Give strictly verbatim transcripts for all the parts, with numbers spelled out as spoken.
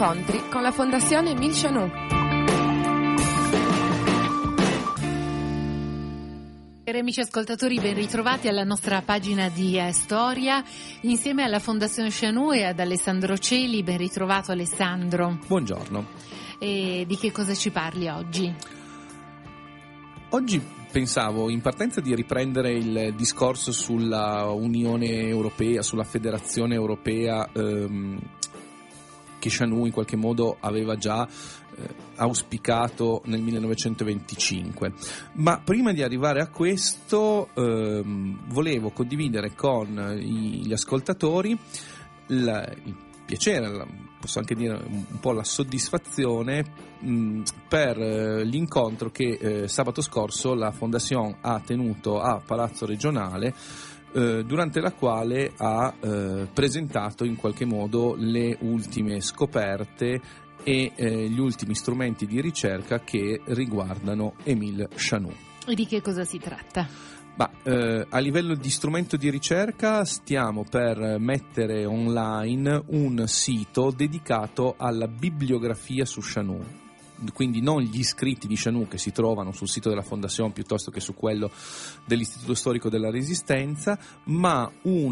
incontri con la Fondazione Émile Chanou. Amici ascoltatori, ben ritrovati alla nostra pagina di eh, storia insieme alla Fondazione Chanou e ad Alessandro Celi. Ben ritrovato Alessandro. Buongiorno. E di che cosa ci parli oggi? Oggi pensavo in partenza di riprendere il discorso sulla Unione Europea, sulla Federazione Europea ehm, che Chanou in qualche modo aveva già eh, auspicato nel millenovecentoventicinque. Ma prima di arrivare a questo ehm, volevo condividere con gli ascoltatori la, il piacere, la, posso anche dire un po' la soddisfazione mh, per eh, l'incontro che eh, sabato scorso la Fondation ha tenuto a Palazzo Regionale, eh, durante la quale ha eh, presentato in qualche modo le ultime scoperte e eh, gli ultimi strumenti di ricerca che riguardano Émile Chanou. E di che cosa si tratta? Bah, eh, a livello di strumento di ricerca stiamo per mettere online un sito dedicato alla bibliografia su Chanou, quindi non gli scritti di Chanou che si trovano sul sito della Fondation piuttosto che su quello dell'Istituto Storico della Resistenza, ma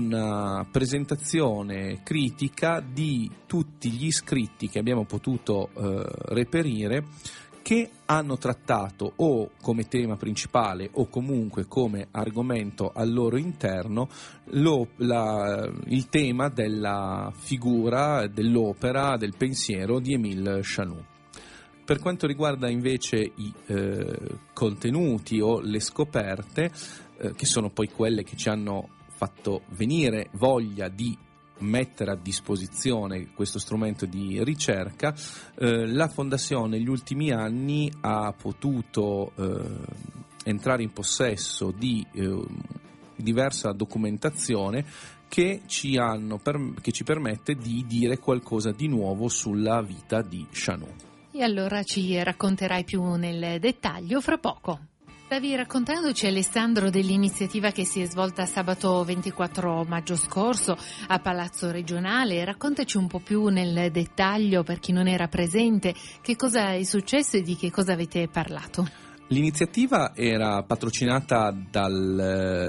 una presentazione critica di tutti gli scritti che abbiamo potuto eh, reperire, che hanno trattato o come tema principale o comunque come argomento al loro interno lo, la, il tema della figura, dell'opera, del pensiero di Émile Chanou. Per quanto riguarda invece i eh, contenuti o le scoperte, eh, che sono poi quelle che ci hanno fatto venire voglia di mettere a disposizione questo strumento di ricerca, eh, la Fondazione negli ultimi anni ha potuto eh, entrare in possesso di eh, diversa documentazione che ci, hanno per, che ci permette di dire qualcosa di nuovo sulla vita di Chanou. E allora ci racconterai più nel dettaglio fra poco. Stavi raccontandoci, Alessandro, dell'iniziativa che si è svolta sabato ventiquattro maggio scorso a Palazzo Regionale. Raccontaci un po' più nel dettaglio, per chi non era presente, che cosa è successo e di che cosa avete parlato. L'iniziativa era patrocinata dal...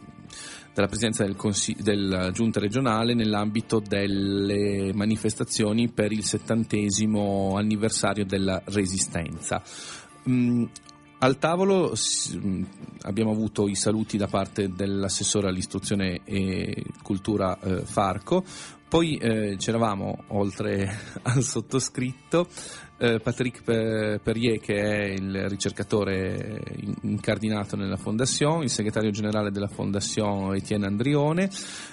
dalla Presidenza del Consiglio, della Giunta regionale nell'ambito delle manifestazioni per il settantesimo anniversario della Resistenza. Mm, al tavolo abbiamo avuto i saluti da parte dell'assessore all'istruzione e cultura eh, Farco, poi eh, c'eravamo, oltre al sottoscritto, eh, Patrick Perrier, che è il ricercatore incardinato nella Fondation, il segretario generale della Fondation Etienne Andrione,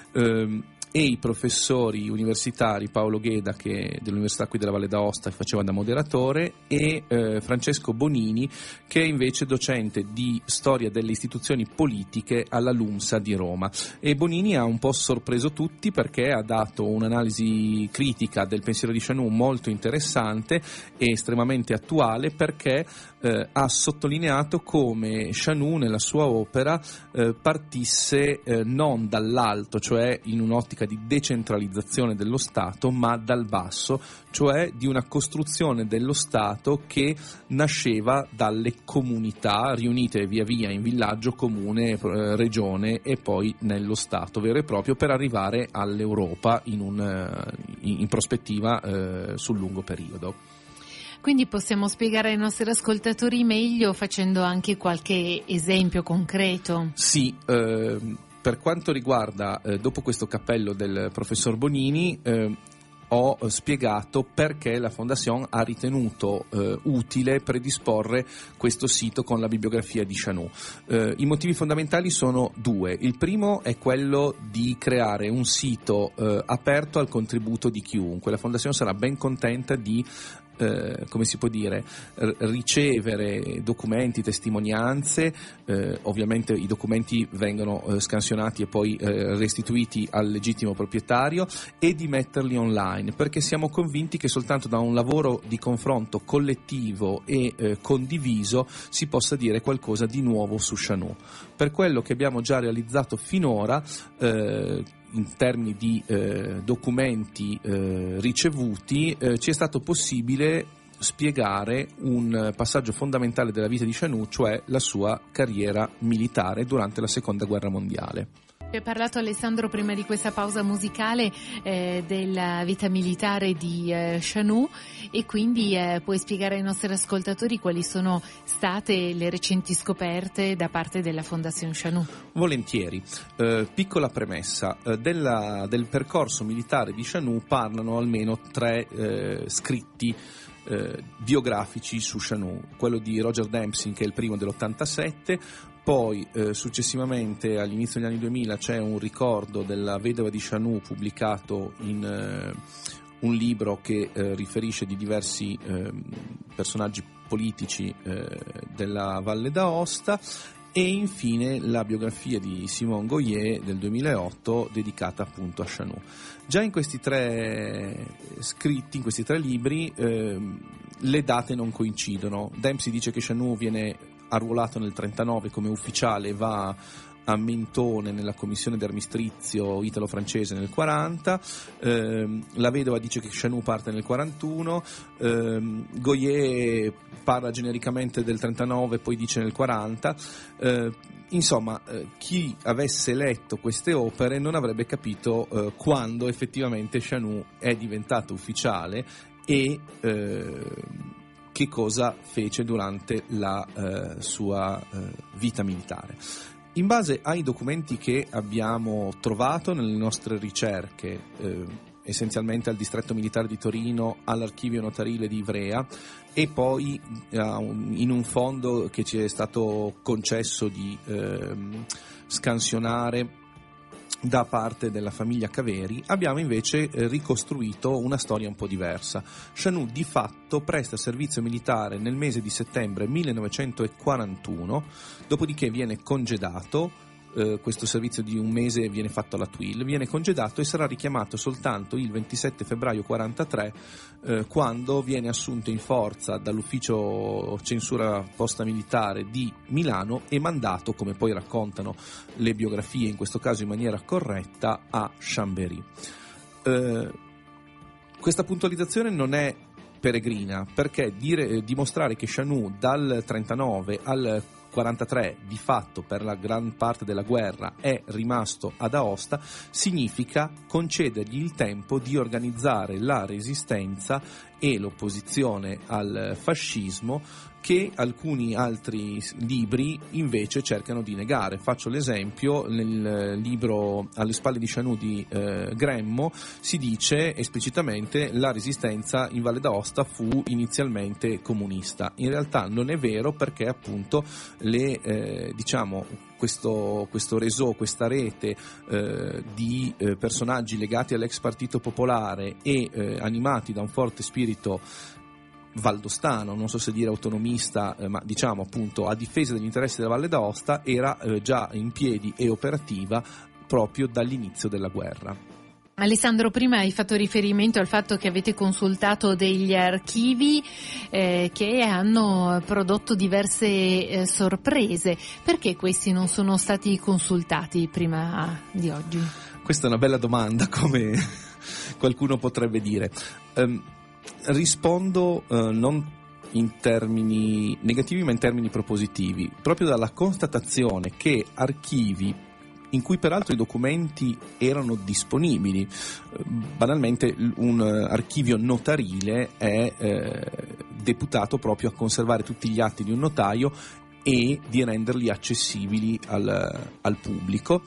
eh, e i professori universitari Paolo Gheda, che dell'Università qui della Valle d'Aosta, che faceva da moderatore, e eh, Francesco Bonini, che è invece docente di storia delle istituzioni politiche alla LUMSA di Roma. E Bonini ha un po' sorpreso tutti perché ha dato un'analisi critica del pensiero di Chanou molto interessante e estremamente attuale, perché eh, ha sottolineato come Chanou nella sua opera eh, partisse eh, non dall'alto, cioè in un'ottica di decentralizzazione dello Stato, ma dal basso, cioè di una costruzione dello Stato che nasceva dalle comunità riunite via via in villaggio, comune, eh, regione e poi nello Stato vero e proprio, per arrivare all'Europa in, un, in, in prospettiva eh, sul lungo periodo. Quindi possiamo spiegare ai nostri ascoltatori meglio facendo anche qualche esempio concreto? Sì, eh, per quanto riguarda, eh, dopo questo cappello del professor Bonini, eh, ho spiegato perché la Fondation ha ritenuto eh, utile predisporre questo sito con la bibliografia di Chanou. Eh, I motivi fondamentali sono due. Il primo è quello di creare un sito eh, aperto al contributo di chiunque. La Fondation sarà ben contenta di Eh, come si può dire, r- ricevere documenti, testimonianze, eh, ovviamente i documenti vengono eh, scansionati e poi eh, restituiti al legittimo proprietario, e di metterli online, perché siamo convinti che soltanto da un lavoro di confronto collettivo e eh, condiviso si possa dire qualcosa di nuovo su Chanou. Per quello che abbiamo già realizzato finora, eh, in termini di eh, documenti eh, ricevuti, eh, ci è stato possibile spiegare un passaggio fondamentale della vita di Chanou, cioè la sua carriera militare durante la Seconda Guerra Mondiale. Ci ha parlato Alessandro prima di questa pausa musicale eh, della vita militare di eh, Chanou, e quindi eh, puoi spiegare ai nostri ascoltatori quali sono state le recenti scoperte da parte della Fondazione Chanou? Volentieri. Eh, piccola premessa, eh, della, del percorso militare di Chanou parlano almeno tre eh, scritti eh, biografici su Chanou, quello di Roger Dempsey, che è il primo dell'ottantasette. Poi eh, successivamente all'inizio degli anni duemila c'è un ricordo della vedova di Chanou pubblicato in eh, un libro che eh, riferisce di diversi eh, personaggi politici eh, della Valle d'Aosta, e infine la biografia di Simone Goyer del duemilaotto dedicata appunto a Chanou. Già in questi tre scritti, in questi tre libri, eh, le date non coincidono. Dempsey dice che Chanou viene arruolato nel trentanove come ufficiale e va a Mentone nella commissione d'armistrizio italo-francese nel quaranta, ehm, la vedova dice che Chanou parte nel quarantuno, ehm, Goyer parla genericamente del trentanove, poi dice nel quaranta. Eh, insomma, eh, chi avesse letto queste opere non avrebbe capito eh, quando effettivamente Chanou è diventato ufficiale e eh, che cosa fece durante la eh, sua eh, vita militare. In base ai documenti che abbiamo trovato nelle nostre ricerche, eh, essenzialmente al distretto militare di Torino, all'archivio notarile di Ivrea e poi eh, in un fondo che ci è stato concesso di eh, scansionare da parte della famiglia Caveri, abbiamo invece eh, ricostruito una storia un po' diversa. Chanou di fatto presta servizio militare nel mese di settembre millenovecentoquarantuno, dopodiché viene congedato. Eh, questo servizio di un mese viene fatto alla T U I L, viene congedato e sarà richiamato soltanto il ventisette febbraio quarantatré, eh, quando viene assunto in forza dall'ufficio censura posta militare di Milano e mandato, come poi raccontano le biografie, in questo caso in maniera corretta, a Chambéry. Eh, questa puntualizzazione non è peregrina, perché dire, eh, dimostrare che Chanou dal trentanove al quarantatré di fatto per la gran parte della guerra è rimasto ad Aosta significa concedergli il tempo di organizzare la resistenza e l'opposizione al fascismo, che alcuni altri libri invece cercano di negare. Faccio l'esempio: nel libro Alle spalle di Chanou di eh, Gremmo si dice esplicitamente la resistenza in Valle d'Aosta fu inizialmente comunista. In realtà non è vero, perché appunto le eh, diciamo questo, questo réseau, questa rete eh, di eh, personaggi legati all'ex Partito Popolare e eh, animati da un forte spirito valdostano, non so se dire autonomista, eh, ma diciamo appunto a difesa degli interessi della Valle d'Aosta, era eh, già in piedi e operativa proprio dall'inizio della guerra. Alessandro, prima hai fatto riferimento al fatto che avete consultato degli archivi eh, che hanno prodotto diverse eh, sorprese. Perché questi non sono stati consultati prima di oggi? Questa è una bella domanda, come qualcuno potrebbe dire. Um, rispondo uh, non in termini negativi ma in termini propositivi, proprio dalla constatazione che archivi in cui peraltro i documenti erano disponibili, banalmente un archivio notarile è eh, deputato proprio a conservare tutti gli atti di un notaio e di renderli accessibili al, al pubblico.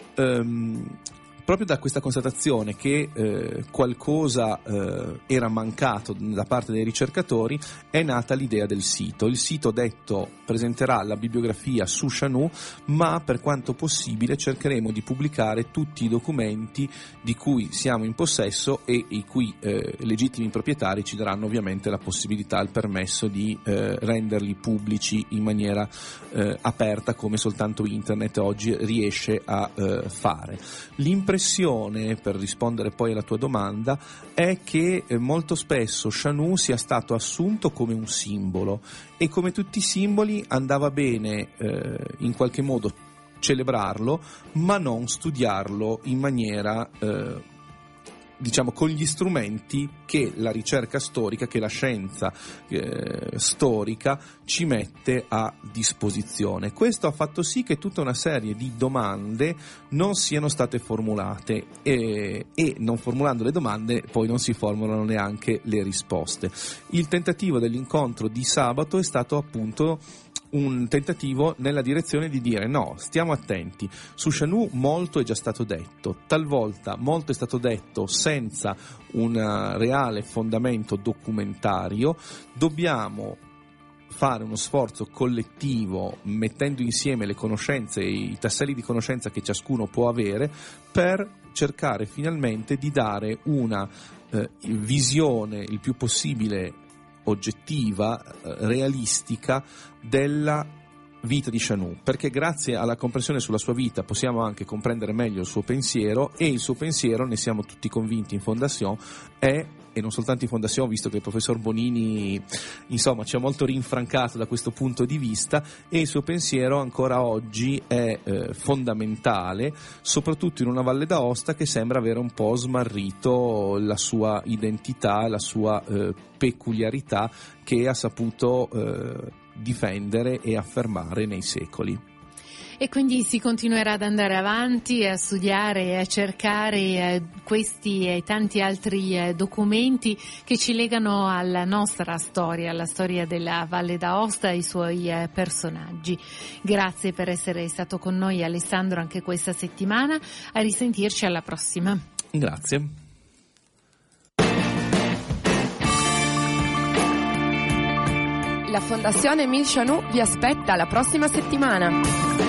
Um, Proprio da questa constatazione che eh, qualcosa eh, era mancato da parte dei ricercatori è nata l'idea del sito. Il sito, detto, presenterà la bibliografia su Chanou, ma per quanto possibile cercheremo di pubblicare tutti i documenti di cui siamo in possesso e i cui eh, legittimi proprietari ci daranno ovviamente la possibilità, il permesso di eh, renderli pubblici in maniera eh, aperta, come soltanto internet oggi riesce a eh, fare. L'impressione L'impressione, per rispondere poi alla tua domanda, è che eh, molto spesso Chanou sia stato assunto come un simbolo, e come tutti i simboli andava bene eh, in qualche modo celebrarlo, ma non studiarlo in maniera eh, diciamo con gli strumenti che la ricerca storica, che la scienza eh, storica ci mette a disposizione. Questo ha fatto sì che tutta una serie di domande non siano state formulate e, e non formulando le domande poi non si formulano neanche le risposte. Il tentativo dell'incontro di sabato è stato appunto un tentativo nella direzione di dire no, stiamo attenti, su Chanou molto è già stato detto, talvolta molto è stato detto senza un reale fondamento documentario, dobbiamo fare uno sforzo collettivo mettendo insieme le conoscenze e i tasselli di conoscenza che ciascuno può avere per cercare finalmente di dare una eh, visione il più possibile oggettiva, realistica della vita di Chanou, perché grazie alla comprensione sulla sua vita possiamo anche comprendere meglio il suo pensiero, e il suo pensiero, ne siamo tutti convinti in Fondation, è, e non soltanto in Fondation, visto che il professor Bonini insomma ci ha molto rinfrancato da questo punto di vista, e il suo pensiero ancora oggi è eh, fondamentale, soprattutto in una Valle d'Aosta che sembra avere un po' smarrito la sua identità, la sua eh, peculiarità che ha saputo eh, difendere e affermare nei secoli. E quindi si continuerà ad andare avanti a studiare e a cercare eh, questi e tanti altri eh, documenti che ci legano alla nostra storia, alla storia della Valle d'Aosta e ai suoi eh, personaggi. Grazie per essere stato con noi, Alessandro, anche questa settimana. A risentirci alla prossima. Grazie. La Fondazione Émile Chanou vi aspetta la prossima settimana.